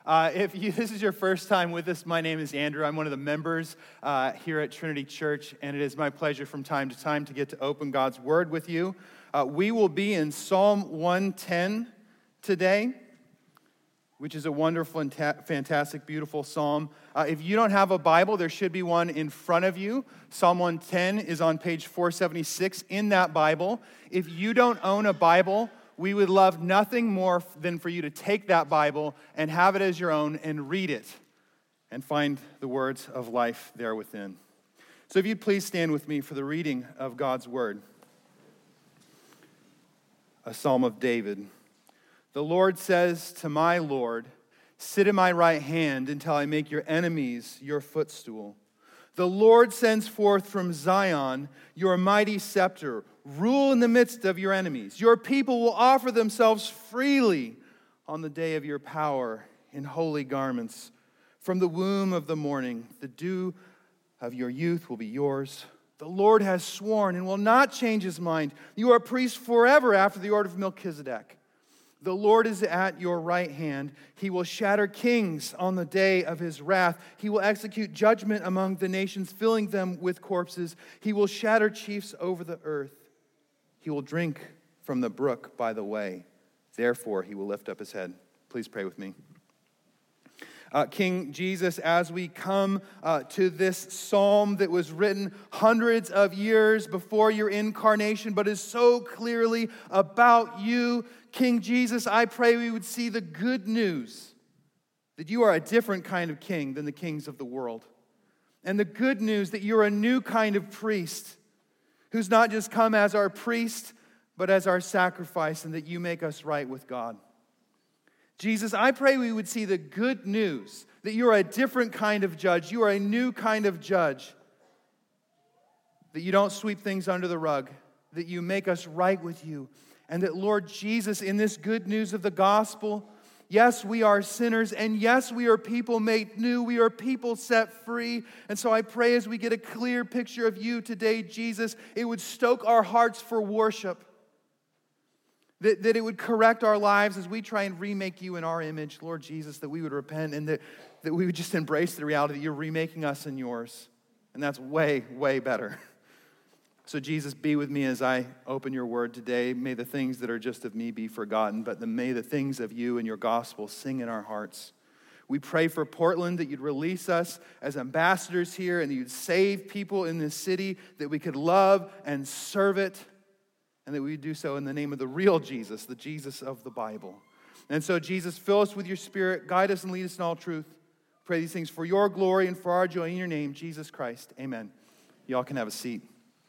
This is your first time with us, my name is Andrew. I'm one of the members here at Trinity Church, and it is my pleasure from time to time to get to open God's Word with you. We will be in Psalm 110 today, which is a wonderful and fantastic, beautiful psalm. If you don't have a Bible, there should be one in front of you. Psalm 110 is on page 476 in that Bible. If you don't own a Bible, we would love nothing more than for you to take that Bible and have it as your own and read it and find the words of life there within. So if you'd please stand with me for the reading of God's Word. A Psalm of David. The Lord says to my Lord, sit at my right hand until I make your enemies your footstool. The Lord sends forth from Zion your mighty scepter. Rule in the midst of your enemies. Your people will offer themselves freely on the day of your power in holy garments. From the womb of the morning, the dew of your youth will be yours. The Lord has sworn and will not change his mind. You are priests forever after the order of Melchizedek. The Lord is at your right hand. He will shatter kings on the day of his wrath. He will execute judgment among the nations, filling them with corpses. He will shatter chiefs over the earth. He will drink from the brook by the way. Therefore, he will lift up his head. Please pray with me. King Jesus, as we come to this psalm that was written hundreds of years before your incarnation, but is so clearly about you, King Jesus, I pray we would see the good news that you are a different kind of king than the kings of the world. And the good news that you're a new kind of priest who's not just come as our priest, but as our sacrifice, and that you make us right with God. Jesus, I pray we would see the good news that you're a different kind of judge. You are a new kind of judge. That you don't sweep things under the rug. That you make us right with you. And that, Lord Jesus, in this good news of the gospel, yes, we are sinners, and yes, we are people made new. We are people set free. And so I pray as we get a clear picture of you today, Jesus, it would stoke our hearts for worship. That it would correct our lives as we try and remake you in our image, Lord Jesus, that we would repent and that we would just embrace the reality that you're remaking us in yours. And that's way, way better. So Jesus, be with me as I open your word today. May the things that are just of me be forgotten, but may the things of you and your gospel sing in our hearts. We pray for Portland that you'd release us as ambassadors here and that you'd save people in this city, that we could love and serve it, and that we would do so in the name of the real Jesus, the Jesus of the Bible. And so, Jesus, fill us with your Spirit, guide us and lead us in all truth. Pray these things for your glory and for our joy in your name, Jesus Christ. Amen. Y'all can have a seat.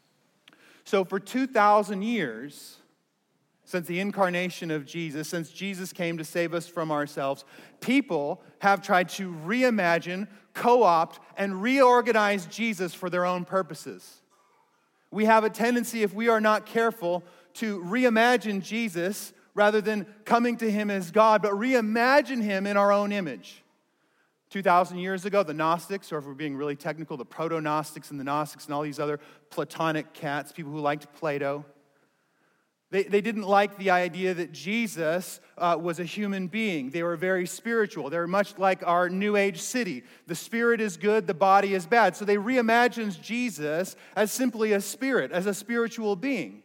So for 2,000 years, since the incarnation of Jesus, since Jesus came to save us from ourselves, people have tried to reimagine, co-opt, and reorganize Jesus for their own purposes. We have a tendency, if we are not careful, to reimagine Jesus rather than coming to him as God, but reimagine him in our own image. 2,000 years ago, the Gnostics, or if we're being really technical, the Proto-Gnostics and the Gnostics and all these other Platonic cats, people who liked Plato, they didn't like the idea that Jesus was a human being. They were very spiritual. They were much like our New Age city. The spirit is good, the body is bad. So they reimagined Jesus as simply a spirit, as a spiritual being.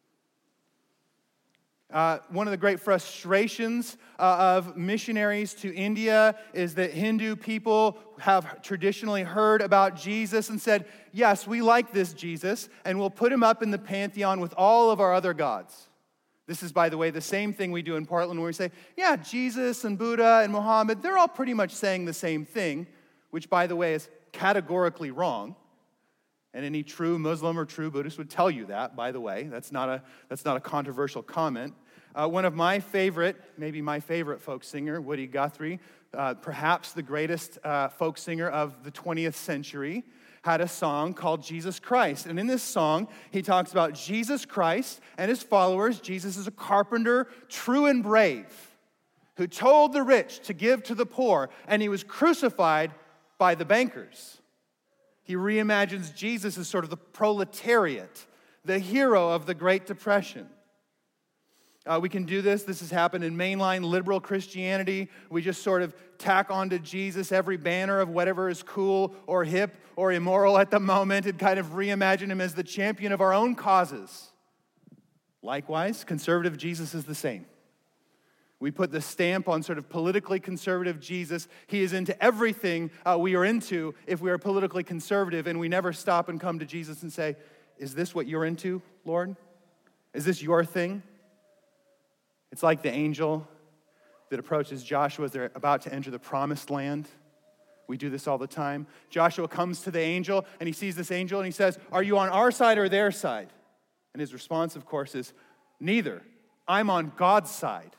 One of the great frustrations of missionaries to India is that Hindu people have traditionally heard about Jesus and said, yes, we like this Jesus, and we'll put him up in the pantheon with all of our other gods. This is, by the way, the same thing we do in Portland where we say, yeah, Jesus and Buddha and Muhammad, they're all pretty much saying the same thing, which, by the way, is categorically wrong. And any true Muslim or true Buddhist would tell you that, by the way. That's not a controversial comment. One of my favorite, maybe my favorite folk singer, Woody Guthrie, perhaps the greatest folk singer of the 20th century, had a song called Jesus Christ. And in this song, he talks about Jesus Christ and his followers. Jesus is a carpenter, true and brave, who told the rich to give to the poor, and he was crucified by the bankers. He reimagines Jesus as sort of the proletariat, the hero of the Great Depression. We can do this. This has happened in mainline liberal Christianity. We just sort of tack onto Jesus every banner of whatever is cool or hip or immoral at the moment and kind of reimagine him as the champion of our own causes. Likewise, conservative Jesus is the same. We put the stamp on sort of politically conservative Jesus. He is into everything we are into if we are politically conservative, and we never stop and come to Jesus and say, is this what you're into, Lord? Is this your thing? It's like the angel that approaches Joshua as they're about to enter the promised land. We do this all the time. Joshua comes to the angel, and he sees this angel, and he says, are you on our side or their side? And his response, of course, is, neither. I'm on God's side.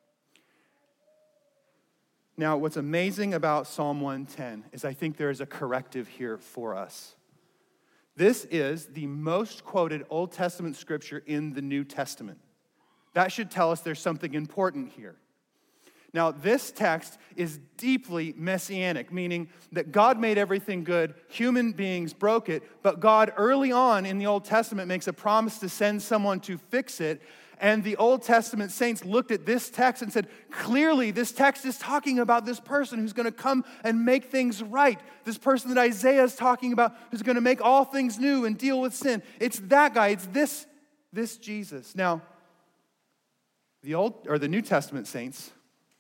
Now, what's amazing about Psalm 110 is I think there is a corrective here for us. This is the most quoted Old Testament scripture in the New Testament. That should tell us there's something important here. Now, this text is deeply messianic, meaning that God made everything good, human beings broke it, but God early on in the Old Testament makes a promise to send someone to fix it, and the Old Testament saints looked at this text and said, clearly this text is talking about this person who's going to come and make things right, this person that Isaiah is talking about who's going to make all things new and deal with sin. It's that guy, it's this Jesus. Now, the New Testament saints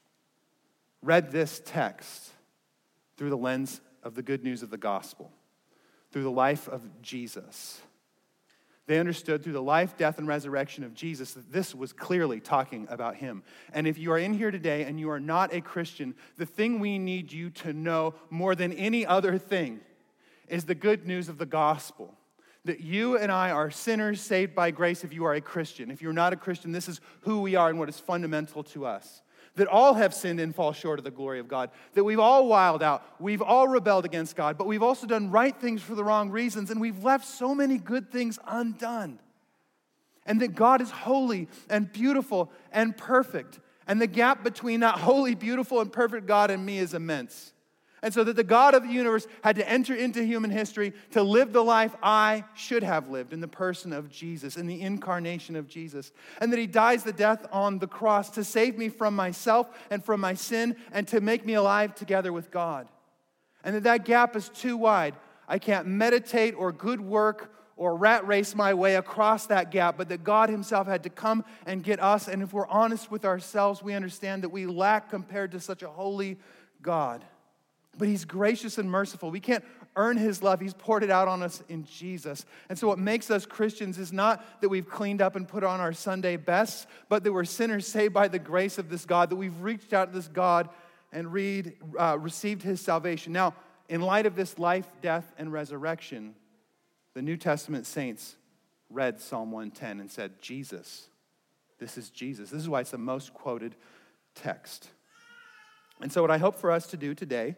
read this text through the lens of the good news of the gospel, through the life of Jesus. They understood through the life, death, and resurrection of Jesus that this was clearly talking about him. And if you are in here today and you are not a Christian, the thing we need you to know more than any other thing is the good news of the gospel. That you and I are sinners saved by grace if you are a Christian. If you're not a Christian, this is who we are and what is fundamental to us. That all have sinned and fall short of the glory of God. That we've all wilded out. We've all rebelled against God. But we've also done right things for the wrong reasons. And we've left so many good things undone. And that God is holy and beautiful and perfect. And the gap between that holy, beautiful, and perfect God and me is immense. And so that the God of the universe had to enter into human history to live the life I should have lived in the person of Jesus, in the incarnation of Jesus. And that he dies the death on the cross to save me from myself and from my sin and to make me alive together with God. And that gap is too wide. I can't meditate or good work or rat race my way across that gap, but that God himself had to come and get us. And if we're honest with ourselves, we understand that we lack compared to such a holy God. But he's gracious and merciful. We can't earn his love. He's poured it out on us in Jesus. And so what makes us Christians is not that we've cleaned up and put on our Sunday best, but that we're sinners saved by the grace of this God, that we've reached out to this God and received his salvation. Now, in light of this life, death, and resurrection, the New Testament saints read Psalm 110 and said, Jesus, this is Jesus. This is why it's the most quoted text. And so what I hope for us to do today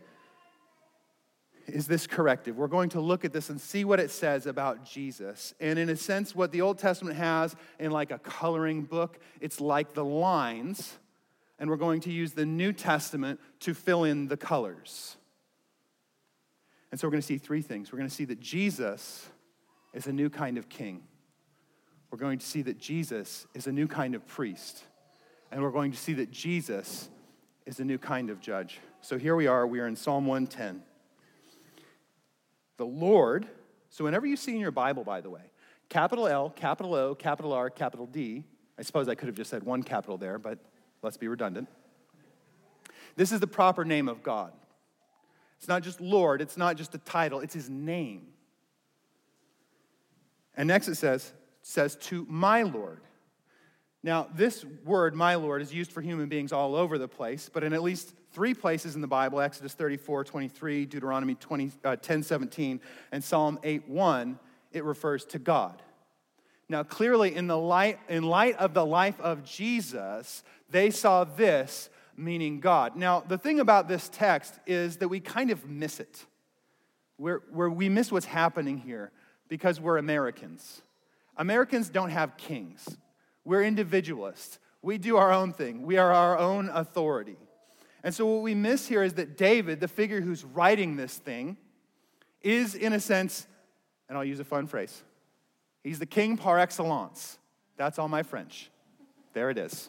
is this corrective. We're going to look at this and see what it says about Jesus. And in a sense, what the Old Testament has in like a coloring book, it's like the lines, and we're going to use the New Testament to fill in the colors. And so we're going to see three things. We're going to see that Jesus is a new kind of king. We're going to see that Jesus is a new kind of priest. And we're going to see that Jesus is a new kind of judge. So here we are in Psalm 110. The Lord, so whenever you see in your Bible, by the way, capital L, capital O, capital R, capital D, I suppose I could have just said one capital there, but let's be redundant. This is the proper name of God. It's not just Lord, it's not just a title, it's his name. And next it says to my Lord. Now, this word, my Lord, is used for human beings all over the place, but in at least three places in the Bible, Exodus 34:23, Deuteronomy 10:17, and Psalm 8:1, it refers to God. Now, clearly, in light of the life of Jesus, they saw this meaning God. Now, the thing about this text is that we kind of miss it. We miss what's happening here because we're Americans. Americans don't have kings. We're individualists. We do our own thing. We are our own authority. And so what we miss here is that David, the figure who's writing this thing, is in a sense, and I'll use a fun phrase, he's the king par excellence. That's all my French. There it is.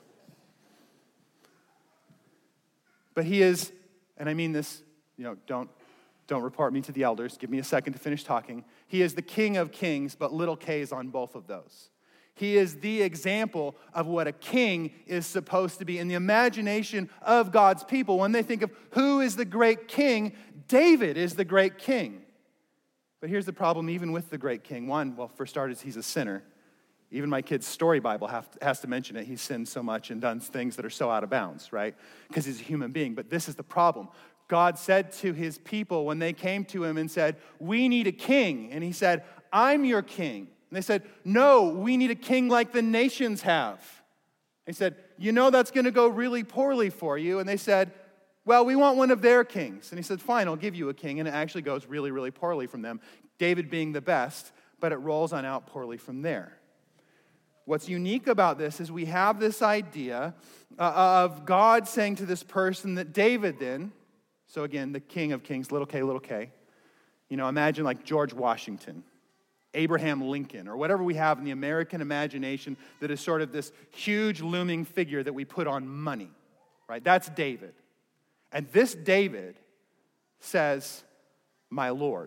But he is, and I mean this, don't report me to the elders. Give me a second to finish talking. He is the King of Kings, but little k's on both of those. He is the example of what a king is supposed to be in the imagination of God's people. When they think of who is the great king, David is the great king. But here's the problem even with the great king. One, well, for starters, he's a sinner. Even my kid's story Bible has to mention it. He's sinned so much and done things that are so out of bounds, right? Because he's a human being. But this is the problem. God said to his people when they came to him and said, we need a king. And he said, I'm your king. And they said, no, we need a king like the nations have. He said, that's going to go really poorly for you. And they said, well, we want one of their kings. And he said, fine, I'll give you a king. And it actually goes really, really poorly from them. David being the best, but it rolls on out poorly from there. What's unique about this is we have this idea of God saying to this person that David then, so again, the King of Kings, little k, imagine like George Washington, Abraham Lincoln, or whatever we have in the American imagination that is sort of this huge looming figure that we put on money, right? That's David. And this David says, my Lord.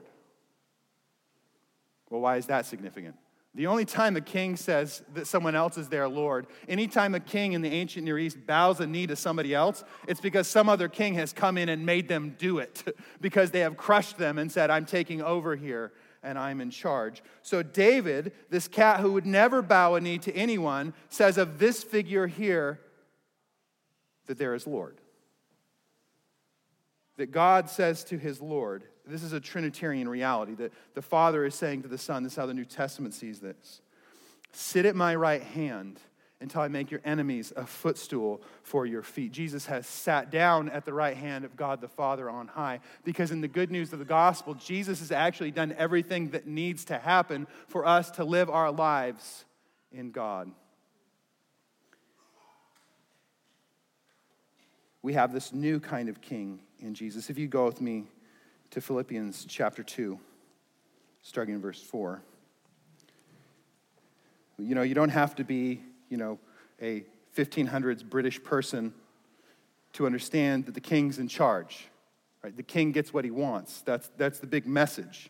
Well, why is that significant? The only time a king says that someone else is their Lord, anytime a king in the ancient Near East bows a knee to somebody else, it's because some other king has come in and made them do it because they have crushed them and said, I'm taking over here and I'm in charge. So David, this cat who would never bow a knee to anyone, says of this figure here that there is Lord. That God says to his Lord, this is a Trinitarian reality, that the Father is saying to the Son, this is how the New Testament sees this, sit at my right hand until I make your enemies a footstool for your feet. Jesus has sat down at the right hand of God the Father on high, because in the good news of the gospel, Jesus has actually done everything that needs to happen for us to live our lives in God. We have this new kind of king in Jesus. If you go with me to Philippians chapter 2, starting in verse 4. You don't have to be, a 1500s British person to understand that the king's in charge. Right? The king gets what he wants. That's the big message.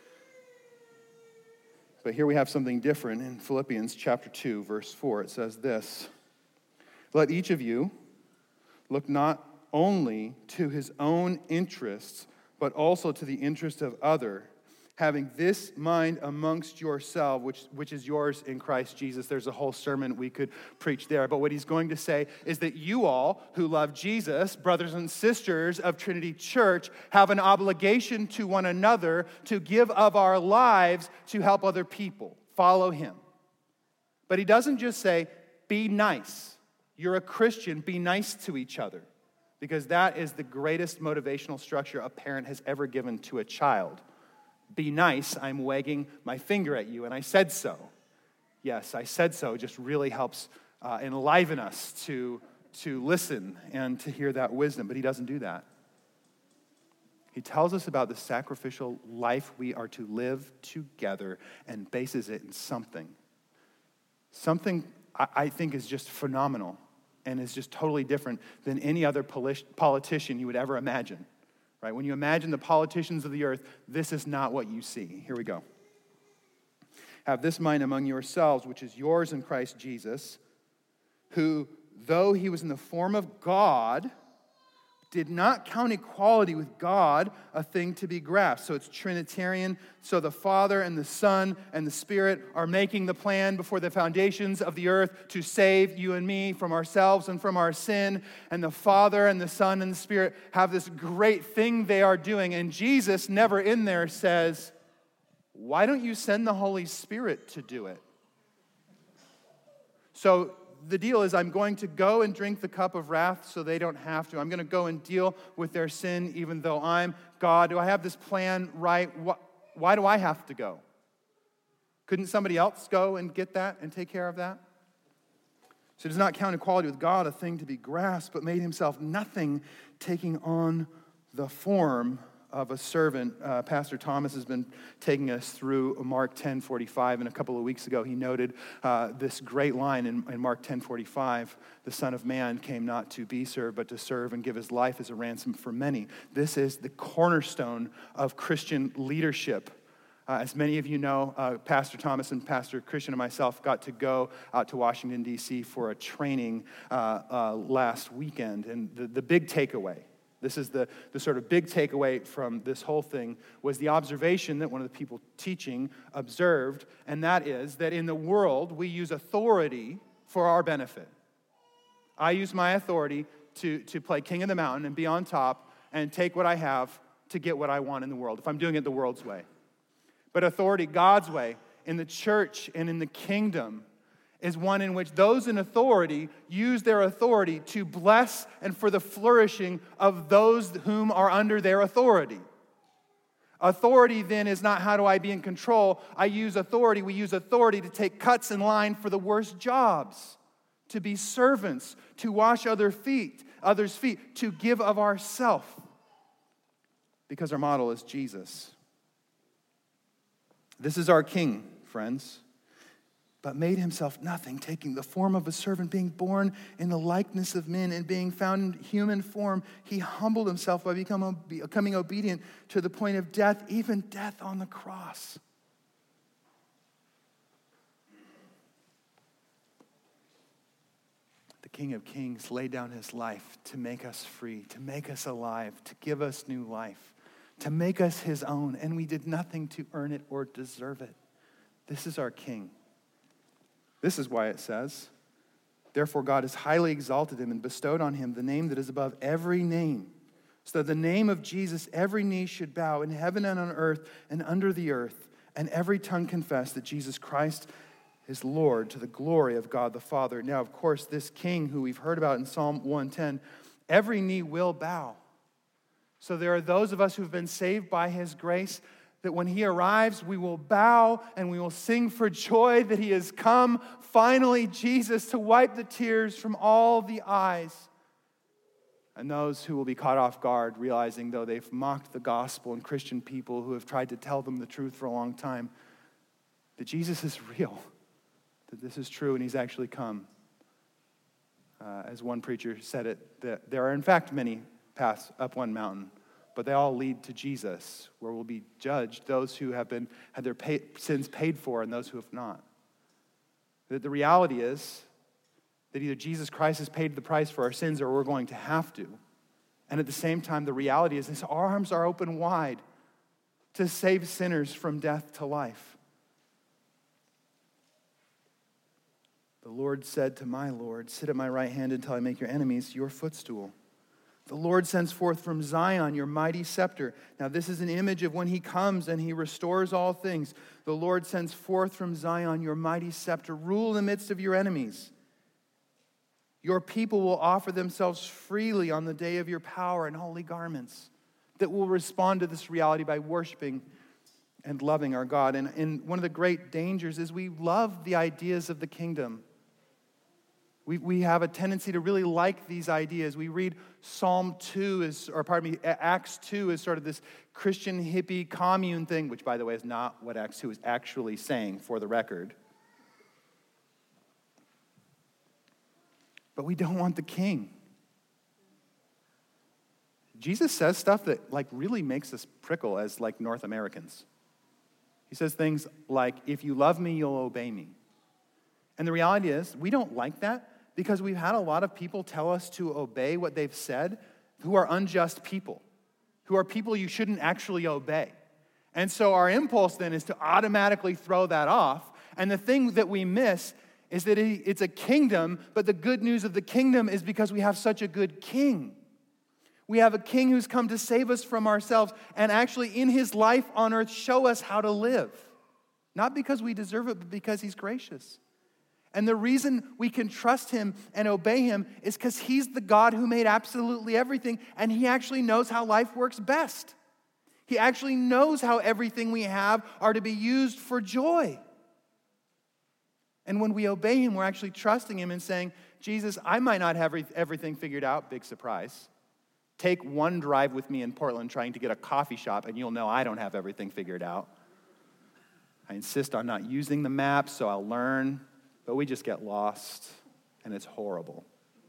But here we have something different in Philippians chapter 2, verse 4. It says this, let each of you look not only to his own interests, but also to the interest of other, having this mind amongst yourself, which is yours in Christ Jesus. There's a whole sermon we could preach there. But what he's going to say is that you all who love Jesus, brothers and sisters of Trinity Church, have an obligation to one another to give of our lives to help other people. Follow him. But he doesn't just say, be nice. You're a Christian, be nice to each other. Because that is the greatest motivational structure a parent has ever given to a child. Be nice, I'm wagging my finger at you, and I said so. Yes, I said so. It just really helps enliven us to listen and to hear that wisdom. But he doesn't do that. He tells us about the sacrificial life we are to live together and bases it in something. Something I think is just phenomenal. And is just totally different than any other politician you would ever imagine. Right? When you imagine the politicians of the earth, this is not what you see. Here we go. Have this mind among yourselves, which is yours in Christ Jesus, who, though he was in the form of God, did not count equality with God a thing to be grasped. So it's Trinitarian. So the Father and the Son and the Spirit are making the plan before the foundations of the earth to save you and me from ourselves and from our sin. And the Father and the Son and the Spirit have this great thing they are doing. And Jesus, never in there, says, why don't you send the Holy Spirit to do it? So the deal is I'm going to go and drink the cup of wrath so they don't have to. I'm going to go and deal with their sin even though I'm God. Do I have this plan right? Why do I have to go? Couldn't somebody else go and get that and take care of that? So he does not count equality with God a thing to be grasped, but made himself nothing, taking on the form of a servant. Pastor Thomas has been taking us through Mark 10:45, and a couple of weeks ago he noted this great line in Mark 10:45, the Son of Man came not to be served, but to serve and give his life as a ransom for many. This is the cornerstone of Christian leadership. As many of you know, Pastor Thomas and Pastor Christian and myself got to go out to Washington, D.C. for a training last weekend. And the big takeaway, this is the sort of big takeaway from this whole thing, was the observation that one of the people teaching observed, and that is that in the world, we use authority for our benefit. I use my authority to play king of the mountain and be on top and take what I have to get what I want in the world, if I'm doing it the world's way. But authority, God's way, in the church and in the kingdom, is one in which those in authority use their authority to bless and for the flourishing of those whom are under their authority. Authority then is not how do I be in control. We use authority to take cuts in line for the worst jobs, to be servants, to wash others' feet, to give of ourself, because our model is Jesus. This is our King, friends, but made himself nothing, taking the form of a servant, being born in the likeness of men, and being found in human form, he humbled himself by becoming obedient to the point of death, even death on the cross. The King of Kings laid down his life to make us free, to make us alive, to give us new life, to make us his own, and we did nothing to earn it or deserve it. This is our King. This is why it says, therefore God has highly exalted him and bestowed on him the name that is above every name, so that the name of Jesus every knee should bow in heaven and on earth and under the earth, and every tongue confess that Jesus Christ is Lord, to the glory of God the Father. Now, of course, this King who we've heard about in Psalm 110, every knee will bow. So there are those of us who've been saved by his grace that when he arrives, we will bow and we will sing for joy that he has come, finally, Jesus, to wipe the tears from all the eyes. And those who will be caught off guard, realizing though they've mocked the gospel and Christian people who have tried to tell them the truth for a long time, that Jesus is real, that this is true and he's actually come. As one preacher said it, that there are in fact many paths up one mountain, but they all lead to Jesus, where we'll be judged, those who have had their sins paid for and those who have not. That the reality is that either Jesus Christ has paid the price for our sins or we're going to have to. And at the same time, the reality is his arms are open wide to save sinners from death to life. The Lord said to my Lord, sit at my right hand until I make your enemies your footstool. The Lord sends forth from Zion your mighty scepter. Now this is an image of when he comes and he restores all things. The Lord sends forth from Zion your mighty scepter. Rule in the midst of your enemies. Your people will offer themselves freely on the day of your power in holy garments that will respond to this reality by worshiping and loving our God. And one of the great dangers is we love the ideas of the kingdom. We have a tendency to really like these ideas. We read Acts 2 is sort of this Christian hippie commune thing, which, by the way, is not what Acts 2 is actually saying, for the record. But we don't want the king. Jesus says stuff that really makes us prickle as North Americans. He says things like, if you love me, you'll obey me. And the reality is, we don't like that because we've had a lot of people tell us to obey what they've said who are unjust people, who are people you shouldn't actually obey. And so our impulse then is to automatically throw that off. And the thing that we miss is that it's a kingdom, but the good news of the kingdom is because we have such a good king. We have a king who's come to save us from ourselves and actually in his life on earth show us how to live. Not because we deserve it, but because he's gracious. And the reason we can trust him and obey him is because he's the God who made absolutely everything, and he actually knows how life works best. He actually knows how everything we have are to be used for joy. And when we obey him, we're actually trusting him and saying, Jesus, I might not have everything figured out, big surprise, Take one drive with me in Portland trying to get a coffee shop, and you'll know I don't have everything figured out. I insist on not using the map, so I'll learn, but we just get lost, and it's horrible.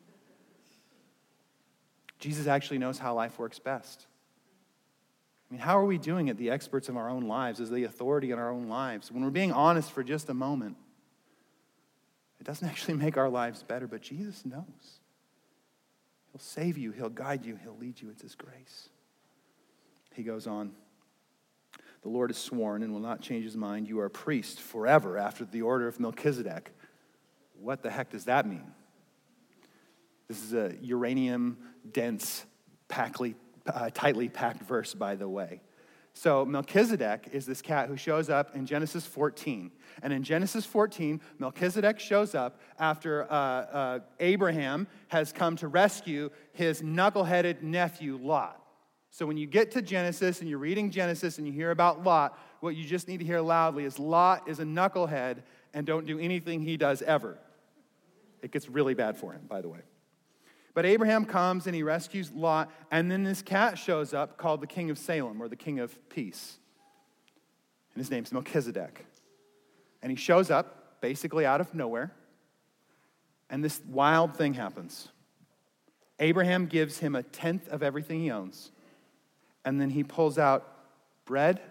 Jesus actually knows how life works best. I mean, how are we doing it, the experts of our own lives, as the authority in our own lives? When we're being honest for just a moment, it doesn't actually make our lives better, but Jesus knows. He'll save you, he'll guide you, he'll lead you. It's his grace. He goes on, the Lord has sworn and will not change his mind. You are a priest forever after the order of Melchizedek. What the heck does that mean? This is a uranium-dense, tightly packed verse, by the way. So Melchizedek is this cat who shows up in Genesis 14. And in Genesis 14, Melchizedek shows up after Abraham has come to rescue his knuckleheaded nephew, Lot. So when you get to Genesis and you're reading Genesis and you hear about Lot, what you just need to hear loudly is Lot is a knucklehead and don't do anything he does ever. It gets really bad for him, by the way. But Abraham comes and he rescues Lot, and then this cat shows up called the King of Salem, or the King of Peace. And his name's Melchizedek. And he shows up basically out of nowhere, and this wild thing happens. Abraham gives him 1/10 of everything he owns, and then he pulls out bread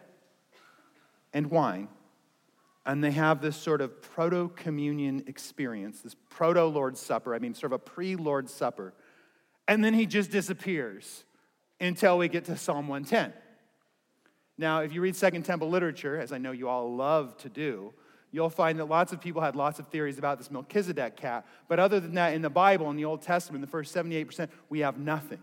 and wine, and they have this sort of proto-communion experience, this proto-Lord's Supper, sort of a pre-Lord's Supper. And then he just disappears until we get to Psalm 110. Now, if you read Second Temple literature, as I know you all love to do, you'll find that lots of people had lots of theories about this Melchizedek cat. But other than that, in the Bible, in the Old Testament, the first 78%, we have nothing.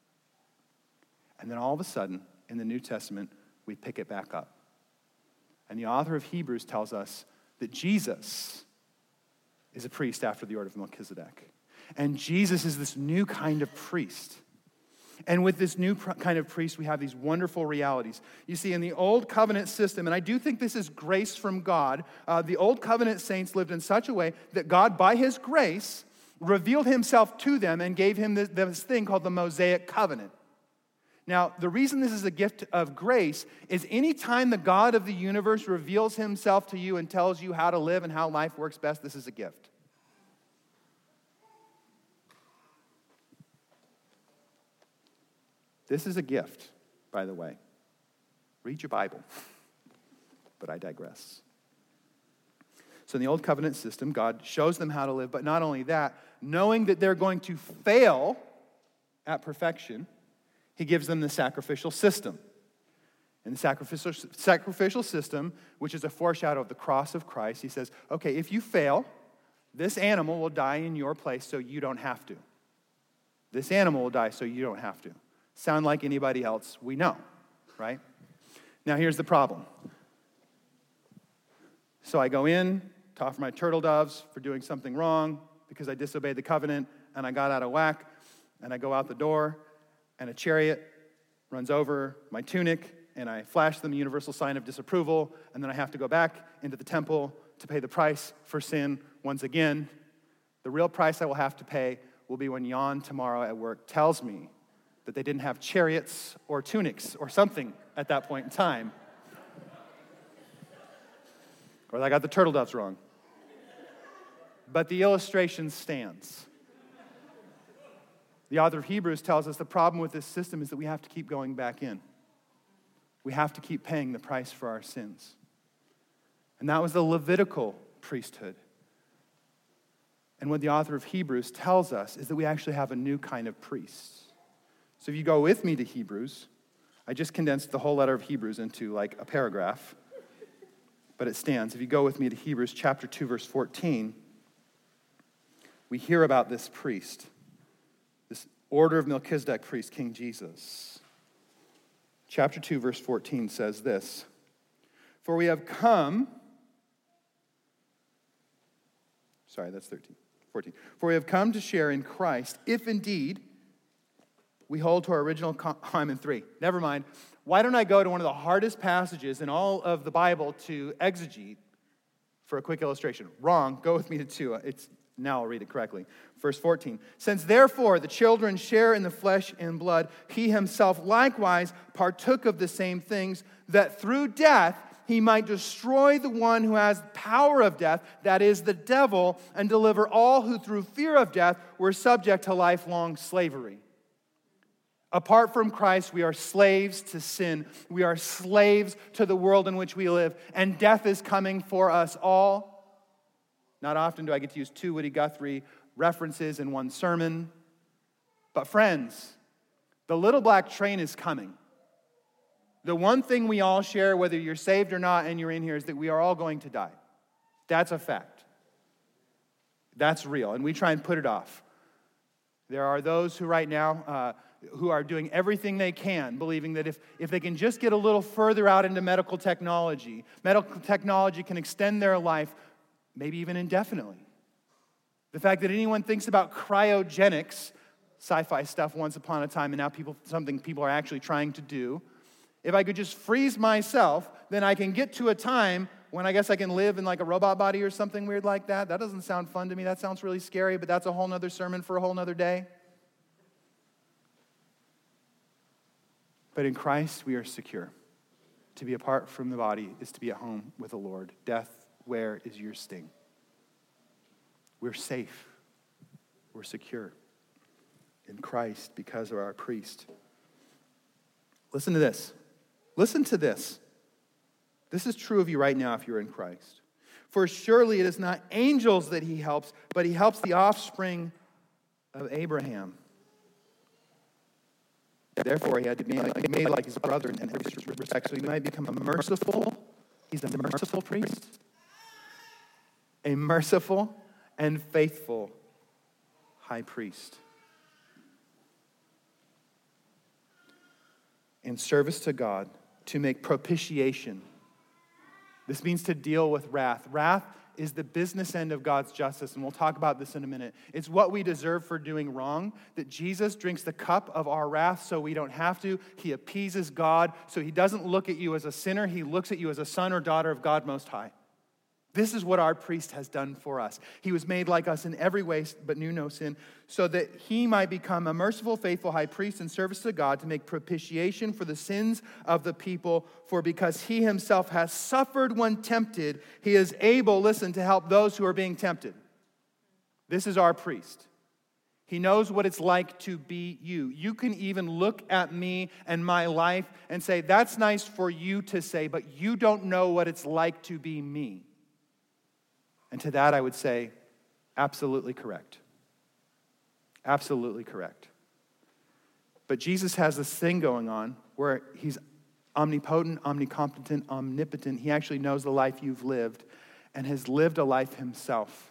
And then all of a sudden, in the New Testament, we pick it back up. And the author of Hebrews tells us that Jesus is a priest after the order of Melchizedek. And Jesus is this new kind of priest. And with this new kind of priest, we have these wonderful realities. You see, in the Old Covenant system, and I do think this is grace from God, the Old Covenant saints lived in such a way that God, by his grace, revealed himself to them and gave him this thing called the Mosaic Covenant. Now, the reason this is a gift of grace is anytime the God of the universe reveals himself to you and tells you how to live and how life works best, this is a gift. This is a gift, by the way. Read your Bible. But I digress. So in the Old Covenant system, God shows them how to live, but not only that, knowing that they're going to fail at perfection, he gives them the sacrificial system. In the sacrificial system, which is a foreshadow of the cross of Christ, he says, okay, if you fail, this animal will die in your place so you don't have to. This animal will die so you don't have to. Sound like anybody else we know, right? Now here's the problem. So I go in to offer my turtle doves for doing something wrong because I disobeyed the covenant and I got out of whack, and I go out the door and a chariot runs over my tunic and I flash them the universal sign of disapproval, and then I have to go back into the temple to pay the price for sin once again. The real price I will have to pay will be when Jan tomorrow at work tells me that they didn't have chariots or tunics or something at that point in time. Or that I got the turtle doves wrong. But the illustration stands. The author of Hebrews tells us the problem with this system is that we have to keep going back in. We have to keep paying the price for our sins. And that was the Levitical priesthood. And what the author of Hebrews tells us is that we actually have a new kind of priest. So if you go with me to Hebrews, I just condensed the whole letter of Hebrews into like a paragraph, but it stands. If you go with me to Hebrews chapter 2, verse 14, we hear about this priest, this order of Melchizedek priest, King Jesus. Chapter 2, verse 14 says this, "For we have come," sorry, that's 14. "For we have come to share in Christ, if indeed we hold to our original Hyman 3. Never mind. Why don't I go to one of the hardest passages in all of the Bible to exegete for a quick illustration? Wrong. Go with me to 2. Now I'll read it correctly. Verse 14. Since therefore the children share in the flesh and blood, he himself likewise partook of the same things, that through death he might destroy the one who has power of death, that is the devil, and deliver all who through fear of death were subject to lifelong slavery. Apart from Christ, we are slaves to sin. We are slaves to the world in which we live, and death is coming for us all. Not often do I get to use 2 Woody Guthrie references in one sermon. But friends, the little black train is coming. The one thing we all share, whether you're saved or not and you're in here, is that we are all going to die. That's a fact. That's real, and we try and put it off. There are those who right now who are doing everything they can, believing that if they can just get a little further out into medical technology can extend their life, maybe even indefinitely. The fact that anyone thinks about cryogenics, sci-fi stuff once upon a time, and now something people are actually trying to do. If I could just freeze myself, then I can get to a time when I guess I can live in like a robot body or something weird like that. That doesn't sound fun to me. That sounds really scary, but that's a whole nother sermon for a whole nother day. But in Christ, we are secure. To be apart from the body is to be at home with the Lord. Death, where is your sting? We're safe. We're secure in Christ because of our priest. Listen to this. Listen to this. This is true of you right now if you're in Christ. For surely it is not angels that he helps, but he helps the offspring of Abraham. Therefore, he had to be made like his brother in every respect, so he might become a merciful. He's a merciful priest. A merciful and faithful high priest. In service to God, to make propitiation. This means to deal with wrath. Wrath is the business end of God's justice, and we'll talk about this in a minute. It's what we deserve for doing wrong, that Jesus drinks the cup of our wrath so we don't have to. He appeases God, so he doesn't look at you as a sinner. He looks at you as a son or daughter of God Most High. This is what our priest has done for us. He was made like us in every way, but knew no sin, so that he might become a merciful, faithful high priest in service to God to make propitiation for the sins of the people. For because he himself has suffered when tempted, he is able, listen, to help those who are being tempted. This is our priest. He knows what it's like to be you. You can even look at me and my life and say, that's nice for you to say, but you don't know what it's like to be me. And to that I would say, absolutely correct. Absolutely correct. But Jesus has this thing going on where he's omnipotent, omnicompetent, omnipotent. He actually knows the life you've lived and has lived a life himself.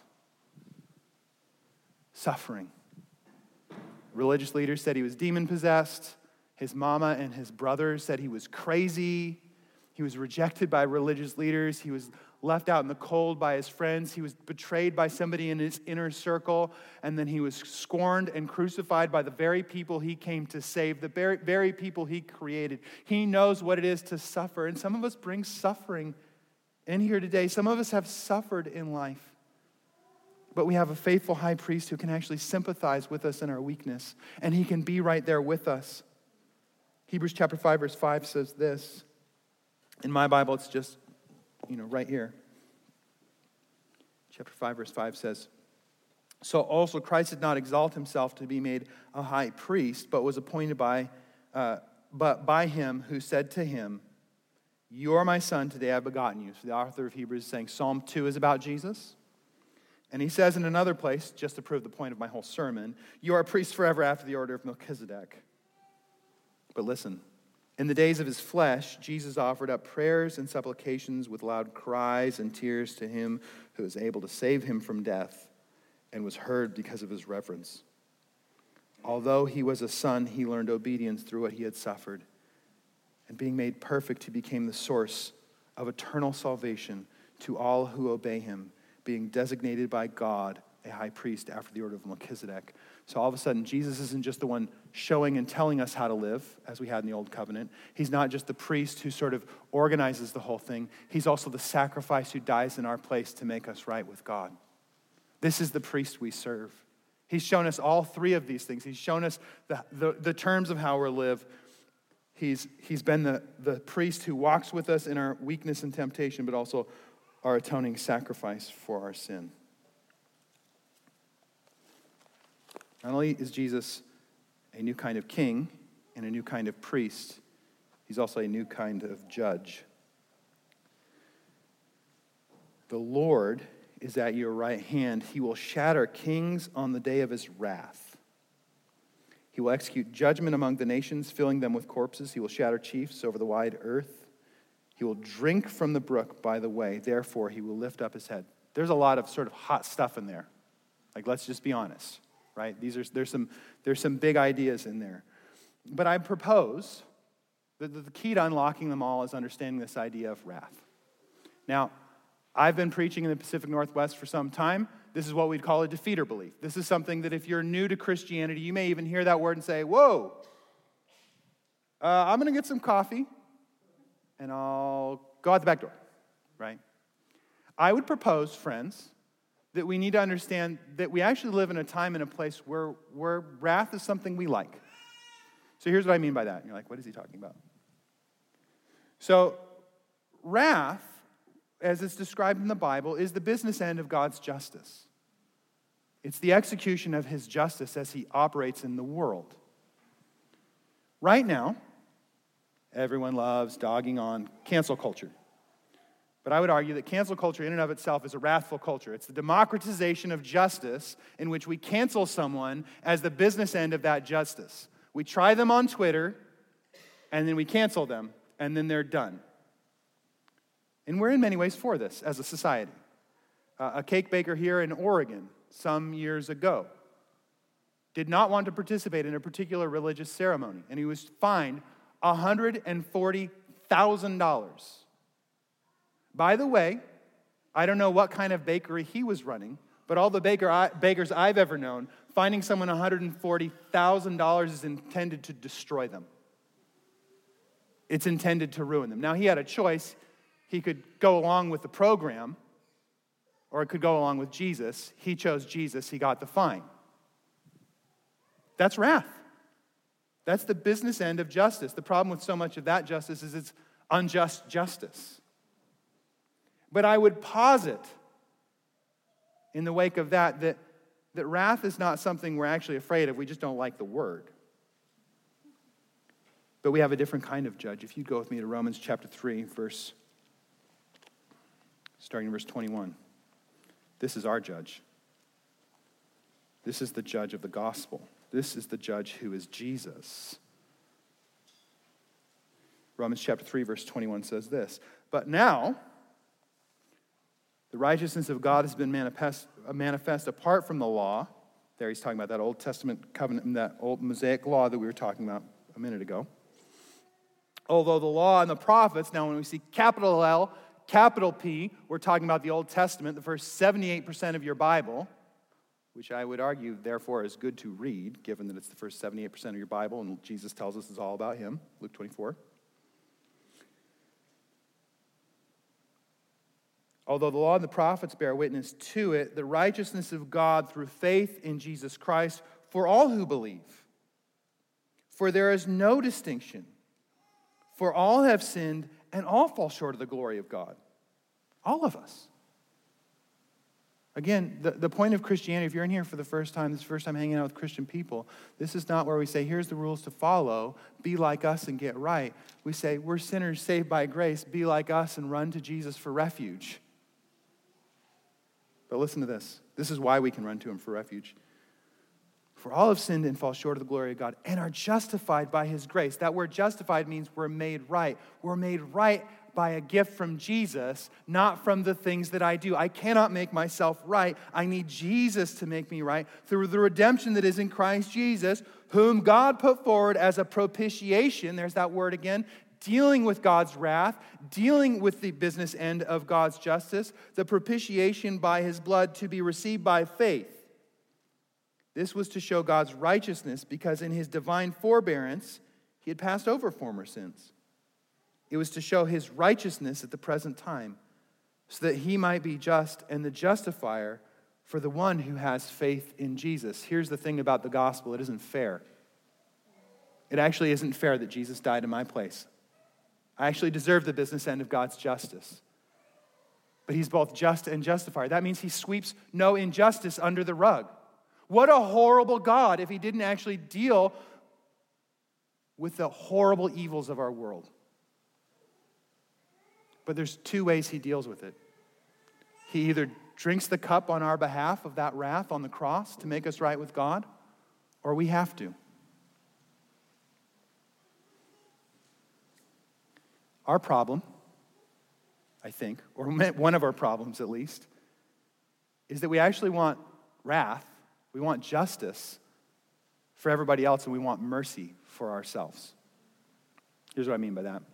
Suffering. Religious leaders said he was demon-possessed. His mama and his brothers said he was crazy. He was rejected by religious leaders. He was left out in the cold by his friends. He was betrayed by somebody in his inner circle. And then he was scorned and crucified by the very people he came to save, the very people he created. He knows what it is to suffer. And some of us bring suffering in here today. Some of us have suffered in life. But we have a faithful high priest who can actually sympathize with us in our weakness. And he can be right there with us. Hebrews chapter 5, verse 5 says this. In my Bible, it's just, right here. Chapter 5, verse 5 says, so also Christ did not exalt himself to be made a high priest, but was appointed by him who said to him, you are my son, today I've begotten you. So the author of Hebrews is saying Psalm 2 is about Jesus. And he says in another place, just to prove the point of my whole sermon, you are a priest forever after the order of Melchizedek. But listen, in the days of his flesh, Jesus offered up prayers and supplications with loud cries and tears to him who was able to save him from death and was heard because of his reverence. Although he was a son, he learned obedience through what he had suffered. And being made perfect, he became the source of eternal salvation to all who obey him, being designated by God a high priest after the order of Melchizedek. So all of a sudden, Jesus isn't just the one showing and telling us how to live, as we had in the Old Covenant. He's not just the priest who sort of organizes the whole thing. He's also the sacrifice who dies in our place to make us right with God. This is the priest we serve. He's shown us all three of these things. He's shown us the terms of how we live. He's been the priest who walks with us in our weakness and temptation, but also our atoning sacrifice for our sin. Not only is Jesus a new kind of king and a new kind of priest, he's also a new kind of judge. The Lord is at your right hand. He will shatter kings on the day of his wrath. He will execute judgment among the nations, filling them with corpses. He will shatter chiefs over the wide earth. He will drink from the brook by the way. Therefore, he will lift up his head. There's a lot of sort of hot stuff in there. Like, let's just be honest, right? There's some big ideas in there. But I propose that the key to unlocking them all is understanding this idea of wrath. Now, I've been preaching in the Pacific Northwest for some time. This is what we'd call a defeater belief. This is something that if you're new to Christianity, you may even hear that word and say, whoa, I'm going to get some coffee and I'll go out the back door, right? I would propose, friends, that we need to understand that we actually live in a time and a place where wrath is something we like. So here's what I mean by that. And you're like, what is he talking about? So wrath, as it's described in the Bible, is the business end of God's justice. It's the execution of his justice as he operates in the world. Right now, everyone loves dogging on cancel culture. But I would argue that cancel culture in and of itself is a wrathful culture. It's the democratization of justice in which we cancel someone as the business end of that justice. We try them on Twitter, and then we cancel them, and then they're done. And we're in many ways for this as a society. A cake baker here in Oregon some years ago did not want to participate in a particular religious ceremony, and he was fined $140,000. By the way, I don't know what kind of bakery he was running, but all the bakers I've ever known, finding someone $140,000 is intended to destroy them. It's intended to ruin them. Now, he had a choice. He could go along with the program, or it could go along with Jesus. He chose Jesus. He got the fine. That's wrath. That's the business end of justice. The problem with so much of that justice is it's unjust justice. But I would posit in the wake of that wrath is not something we're actually afraid of. We just don't like the word. But we have a different kind of judge. If you go with me to Romans chapter 3, starting in verse 21. This is our judge. This is the judge of the gospel. This is the judge who is Jesus. Romans chapter 3, verse 21 says this, "But now the righteousness of God has been manifest apart from the law." There he's talking about that Old Testament covenant, that old Mosaic law that we were talking about a minute ago. "Although the law and the prophets," now when we see capital L, capital P, we're talking about the Old Testament, the first 78% of your Bible, which I would argue, therefore, is good to read, given that it's the first 78% of your Bible, and Jesus tells us it's all about him, Luke 24. "Although the law and the prophets bear witness to it, the righteousness of God through faith in Jesus Christ for all who believe. For there is no distinction. For all have sinned and all fall short of the glory of God." All of us. Again, the point of Christianity, if you're in here for the first time, this is the first time hanging out with Christian people, this is not where we say, here's the rules to follow, be like us and get right. We say, we're sinners saved by grace, be like us and run to Jesus for refuge. But listen to this. This is why we can run to him for refuge. "For all have sinned and fall short of the glory of God and are justified by his grace." That word justified means we're made right. We're made right by a gift from Jesus, not from the things that I do. I cannot make myself right. I need Jesus to make me right through the redemption that is in Christ Jesus, whom God put forward as a propitiation. There's that word again. Dealing with God's wrath, dealing with the business end of God's justice, the propitiation by his blood to be received by faith. This was to show God's righteousness because in his divine forbearance, he had passed over former sins. It was to show his righteousness at the present time so that he might be just and the justifier for the one who has faith in Jesus. Here's the thing about the gospel. It isn't fair. It actually isn't fair that Jesus died in my place. I actually deserve the business end of God's justice. But he's both just and justifier. That means he sweeps no injustice under the rug. What a horrible God if he didn't actually deal with the horrible evils of our world. But there's two ways he deals with it. He either drinks the cup on our behalf of that wrath on the cross to make us right with God, or we have to. Our problem, I think, or one of our problems at least, is that we actually want wrath, we want justice for everybody else, and we want mercy for ourselves. Here's what I mean by that.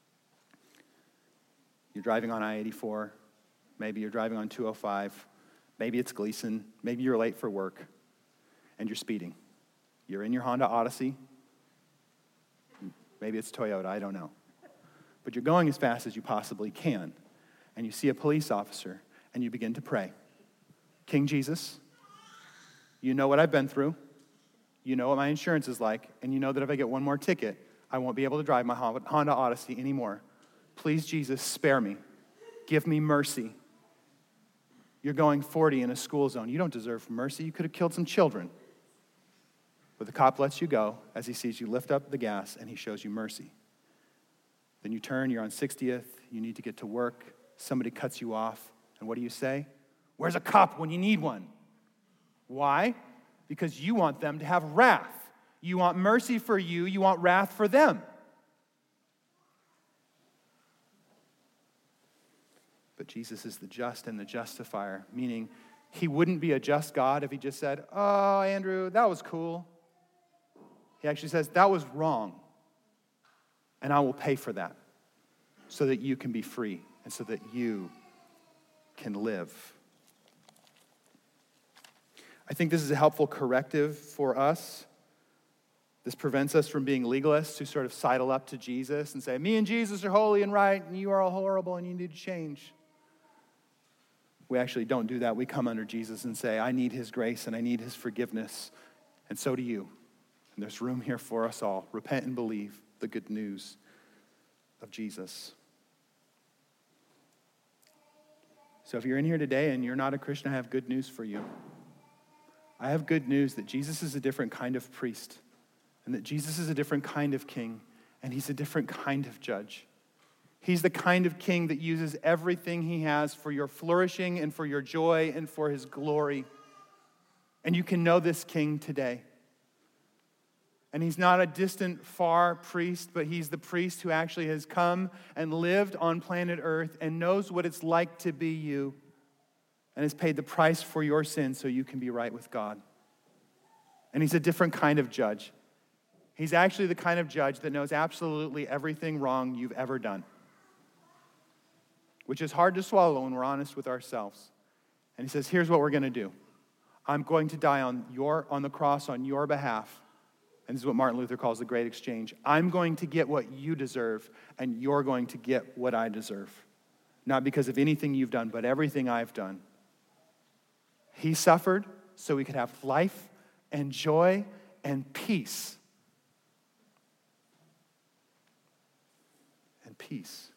You're driving on I-84, maybe you're driving on 205, maybe it's Gleason, maybe you're late for work, and you're speeding. You're in your Honda Odyssey, maybe it's Toyota, I don't know. But you're going as fast as you possibly can, and you see a police officer, and you begin to pray. King Jesus, you know what I've been through, you know what my insurance is like, and you know that if I get one more ticket, I won't be able to drive my Honda Odyssey anymore. Please, Jesus, spare me. Give me mercy. You're going 40 in a school zone. You don't deserve mercy. You could have killed some children. But the cop lets you go as he sees you lift up the gas, and he shows you mercy. Then you turn, you're on 60th, you need to get to work, somebody cuts you off, and what do you say? Where's a cop when you need one? Why? Because you want them to have wrath. You want mercy for you, you want wrath for them. But Jesus is the just and the justifier, meaning he wouldn't be a just God if he just said, oh, Andrew, that was cool. He actually says, that was wrong. And I will pay for that so that you can be free and so that you can live. I think this is a helpful corrective for us. This prevents us from being legalists who sort of sidle up to Jesus and say, me and Jesus are holy and right, and you are all horrible and you need to change. We actually don't do that. We come under Jesus and say, I need his grace and I need his forgiveness, and so do you. And there's room here for us all. Repent and believe the good news of Jesus. So if you're in here today and you're not a Christian, I have good news for you. I have good news that Jesus is a different kind of priest, and that Jesus is a different kind of king, and he's a different kind of judge. He's the kind of king that uses everything he has for your flourishing and for your joy and for his glory. And you can know this king today. And he's not a distant, far priest, but he's the priest who actually has come and lived on planet Earth and knows what it's like to be you and has paid the price for your sins so you can be right with God. And he's a different kind of judge. He's actually the kind of judge that knows absolutely everything wrong you've ever done, which is hard to swallow when we're honest with ourselves. And he says, here's what we're going to do. I'm going to die on the cross on your behalf. And this is what Martin Luther calls the great exchange. I'm going to get what you deserve, and you're going to get what I deserve. Not because of anything you've done, but everything I've done. He suffered so we could have life and joy and peace. And peace.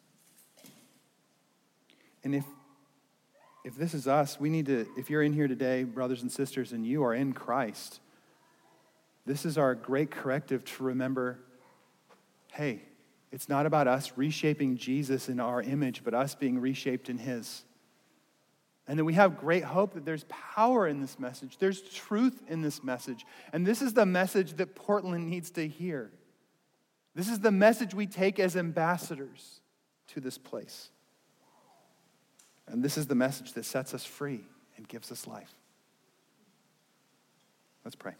And if this is us, we need to, if you're in here today, brothers and sisters, and you are in Christ, this is our great corrective to remember, hey, it's not about us reshaping Jesus in our image, but us being reshaped in his. And then we have great hope that there's power in this message. There's truth in this message. And this is the message that Portland needs to hear. This is the message we take as ambassadors to this place. And this is the message that sets us free and gives us life. Let's pray.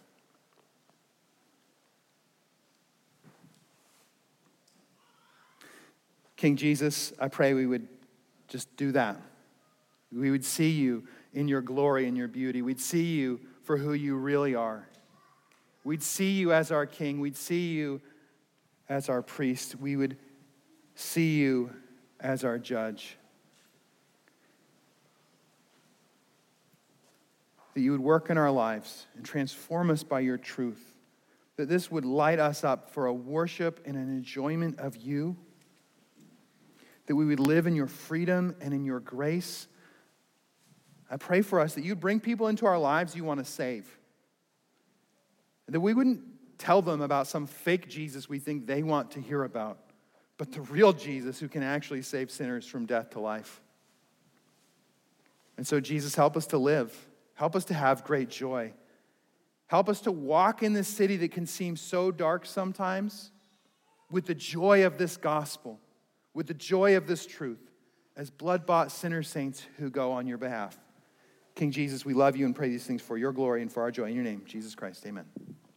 King Jesus, I pray we would just do that. We would see you in your glory and your beauty. We'd see you for who you really are. We'd see you as our King. We'd see you as our priest. We would see you as our judge. that you would work in our lives and transform us by your truth, that this would light us up for a worship and an enjoyment of you, that we would live in your freedom and in your grace. I pray for us that you'd bring people into our lives you want to save, that we wouldn't tell them about some fake Jesus we think they want to hear about, but the real Jesus who can actually save sinners from death to life. And so, Jesus, help us to live. Help us to have great joy. Help us to walk in this city that can seem so dark sometimes with the joy of this gospel, with the joy of this truth, as blood-bought sinner saints who go on your behalf. King Jesus, we love you and pray these things for your glory and for our joy. In your name, Jesus Christ, amen.